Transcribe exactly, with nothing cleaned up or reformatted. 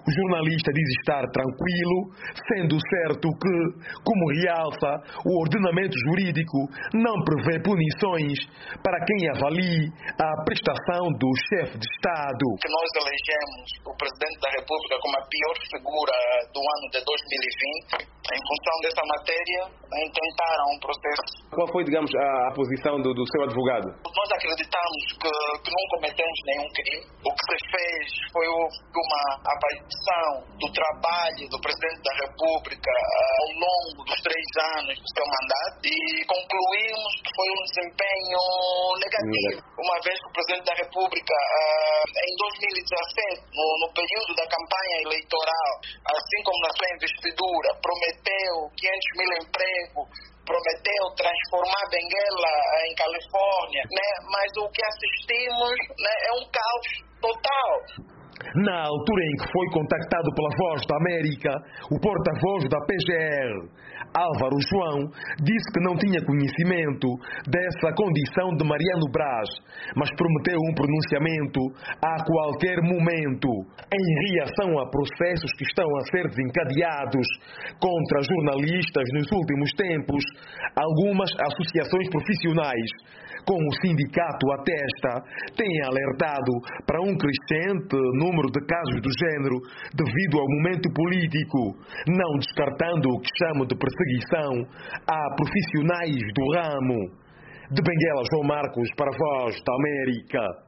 O jornalista diz estar tranquilo, sendo certo que, como realça, o ordenamento jurídico não prevê punições para quem avalie a prestação do chefe de Estado. Que nós elegemos o Presidente da República como a pior figura do ano de dois mil e vinte, em função dessa matéria, intentaram um processo. Qual foi, digamos, a, a posição do, do seu advogado? Nós acreditamos que, que não cometemos nenhum crime. O que se fez foi uma avaliação do trabalho do Presidente da República uh, ao longo dos três anos do seu mandato e concluímos que foi um desempenho negativo. Uma vez que o Presidente da República, uh, em dois mil e dezassete, no, no período da campanha eleitoral, assim como na sua investidura, prometeu quinhentos mil empregos, prometeu transformar Benguela em Califórnia, né? Mas o que assistimos, né, é um caos total. Na altura em que foi contactado pela Voz da América, o porta-voz da P G R, Álvaro João, disse que não tinha conhecimento dessa condição de Mariano Braz, mas prometeu um pronunciamento a qualquer momento, em reação a processos que estão a ser desencadeados contra jornalistas nos últimos tempos. Algumas associações profissionais, como o sindicato Atesta, têm alertado para um crescente número de casos do género devido ao momento político, não descartando o que chamam de perseguição a profissionais do ramo. De Benguela, João Marcos, para a Voz da América.